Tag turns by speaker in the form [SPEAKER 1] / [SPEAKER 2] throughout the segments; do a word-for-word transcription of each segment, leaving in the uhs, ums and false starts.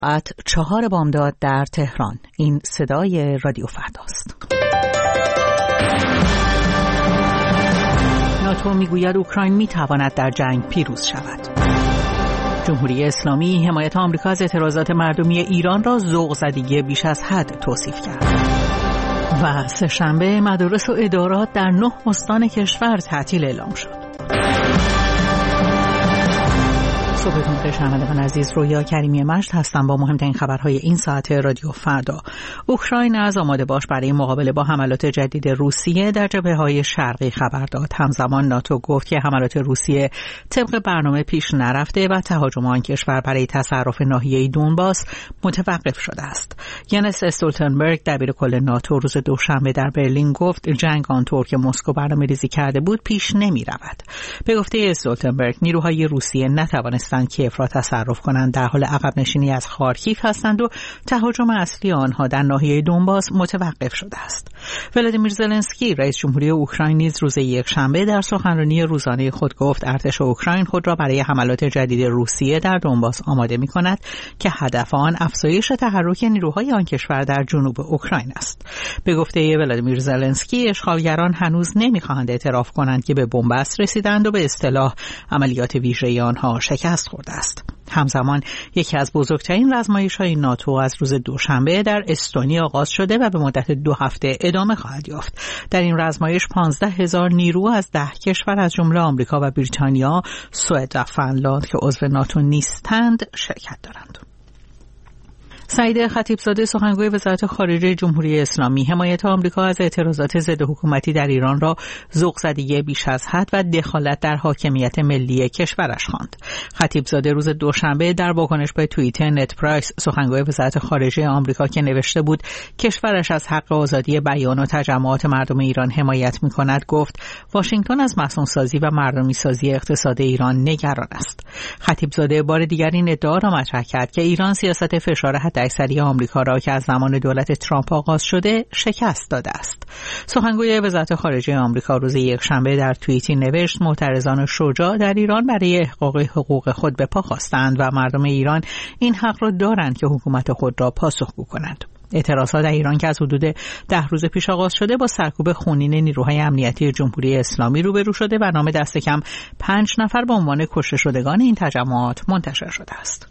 [SPEAKER 1] ساعت چهار بامداد در تهران. این صدای رادیو فرداست. ناتو میگوید اوکراین میتواند در جنگ پیروز شود. جمهوری اسلامی حمایت آمریکا از اعتراضات مردمی ایران را ذوق‌زدگی بیش از حد توصیف کرد. و سه‌شنبه مدارس و ادارات در نه استان کشور تعطیل اعلام شد. صبحتون بخیر شنوندگان عزیز، رویا کریمی مجد هستم با مهمترین خبرهای این ساعت رادیو فردا. اوکراین از آماده باش برای مقابله با حملات جدید روسیه در جبهه‌های شرقی خبر داد. همزمان ناتو گفت که حملات روسیه طبق برنامه پیش نرفته و تهاجم آن کشور برای تصرف ناحیه دونباس متوقف شده است. ینس استولتنبرگ دبیر کل ناتو روز دوشنبه در برلین گفت جنگ آنطور که مسکو برنامه‌ریزی کرده بود پیش نمی‌رود. به گفته استولتنبرگ نیروهای روسیه نتوانست کیف را تصرف کنند، در حال عقب نشینی از خارکیف هستند و تهاجم اصلی آنها در ناحیه دونباس متوقف شده است. ولادیمیر زلنسکی رئیس جمهوری اوکراین نیز روز یکشنبه در سخنرانی روزانه خود گفت ارتش اوکراین خود را برای حملات جدید روسیه در دونباس آماده می کند که هدف آن افزایش تحرک نیروهای آن کشور در جنوب اوکراین است. به گفته ولادیمیر زلنسکی اشغالگران هنوز نمی‌خواهند اعتراف کنند که به بنبست رسیدند و به اصطلاح عملیات ویژه آنها شکست خورده است. همزمان یکی از بزرگترین آزمایش‌های ناتو از روز دوشنبه در استونی آغاز شده و به مدت دو هفته ادامه خواهد یافت. در این آزمایش پانزده هزار نیرو از ده کشور از جمله آمریکا و بریتانیا، سوئد و فنلاند که عضو ناتو نیستند شرکت دارند. سعید خطیبزاده سخنگوی وزارت خارجه جمهوری اسلامی حمایت آمریکا از اعتراضات ضد حکومتی در ایران را ذوق‌زدگی بیش از حد و دخالت در حاکمیت ملی کشورش خواند. خطیبزاده روز دوشنبه در واکنش به توییت نت پرایس سخنگوی وزارت خارجه آمریکا که نوشته بود کشورش از حق آزادی بیان و تجمعات مردم ایران حمایت می‌کند گفت واشنگتن از مسئول‌سازی و مردمی‌سازی اقتصاد ایران نگران است. خطیبزاده بار دیگر این ادعا را مطرح کرد که ایران سیاست فشار اکثری آمریکا را که از زمان دولت ترامپ آغاز شده شکست داده است. سخنگوی وزارت خارجه آمریکا روز یکشنبه در توییتی نوشت معترضان شجاع در ایران برای احقاق حقوق خود به پا خواستند و مردم ایران این حق را دارند که حکومت خود را پاسخگو کنند. اعتراضات در ایران که از حدود ده روز پیش آغاز شده با سرکوب خونین نیروهای امنیتی جمهوری اسلامی روبرو شده و نام دست کم پنج نفر به عنوان کشته شدگان این تجمعات منتشر شده است.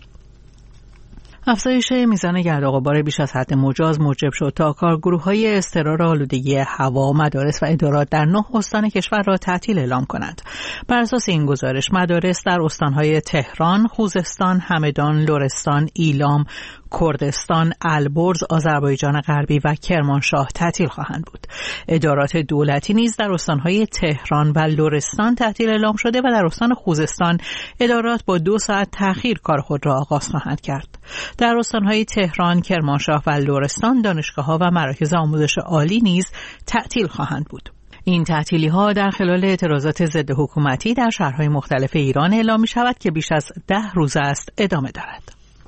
[SPEAKER 1] افزایش میزان گرد و غبار بیش از حد مجاز موجب شد تا کارگروه‌های اضطرار آلودگی هوا، مدارس و ادارات در نه استان کشور را تعطیل اعلام کنند. بر اساس این گزارش مدارس در استان‌های تهران، خوزستان، همدان، لرستان، ایلام، کردستان، البرز، آذربایجان غربی و کرمانشاه تعطیل خواهند بود. ادارات دولتی نیز در استان‌های تهران و لرستان تعطیل اعلام شده و در استان خوزستان ادارات با دو ساعت تأخیر کار خود را آغاز خواهند کرد. در استان‌های تهران، کرمانشاه و لرستان دانشگاه‌ها و مراکز آموزش عالی نیز تعطیل خواهند بود. این تعطیلی‌ها در خلال اعتراضات ضد حکومتی در شهرهای مختلف ایران اعلام می‌شود که بیش از ده روز است ادامه دارد.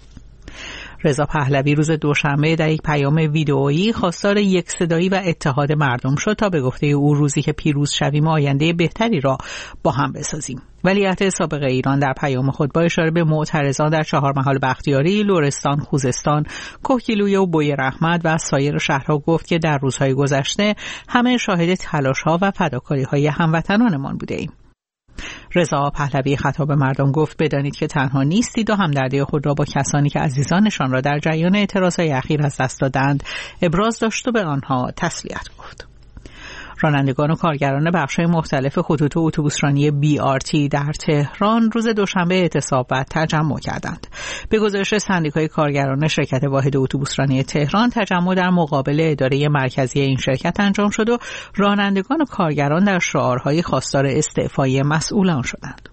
[SPEAKER 1] رضا پهلوی روز دوشنبه در یک پیام ویدئویی خواستار یک صدایی و اتحاد مردم شد تا به گفته او روزی که پیروز شویم آینده بهتری را با هم بسازیم. ولیعهد سابق ایران در پیام خود با اشاره به معترضان در چهارمحال بختیاری، لرستان، خوزستان، کوهگیلویه و بویراحمد و سایر شهرها گفت که در روزهای گذشته همه شاهد تلاش‌ها و فداکاری‌های هموطنانمان بوده‌ایم. رضا پهلوی خطاب مردم گفت بدانید که تنها نیستید و همدردی خود را با کسانی که عزیزانشان را در جریان اعتراضهای اخیر از دست دادند ابراز داشت و به آنها تسلیت گفت. رانندگان و کارگران بخش‌های مختلف خطوط اتوبوسرانی بی آر تی در تهران روز دوشنبه اعتصاب و تجمع کردند. به گزارش سندیکای کارگران شرکت واحد اتوبوسرانی تهران، تجمع در مقابل اداره مرکزی این شرکت انجام شد و رانندگان و کارگران در شعارهای خواستار استعفای مسئولان شدند.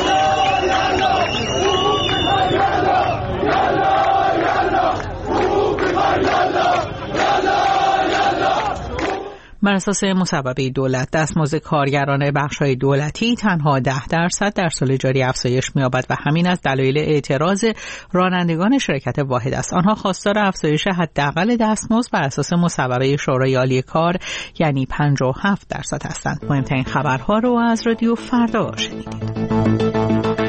[SPEAKER 1] بر اساس مصوبه دولت دستمزد کارگران بخش‌های دولتی تنها ده درصد در سال جاری افزایش می‌یابد و همین از دلایل اعتراض رانندگان شرکت واحد است. آنها خواستار افزایش حداقل دستمزد بر اساس مصوبه شورای عالی کار یعنی پنجاه و هفت درصد هستند. مهمترین خبرها رو از رادیو فردا شنیدید.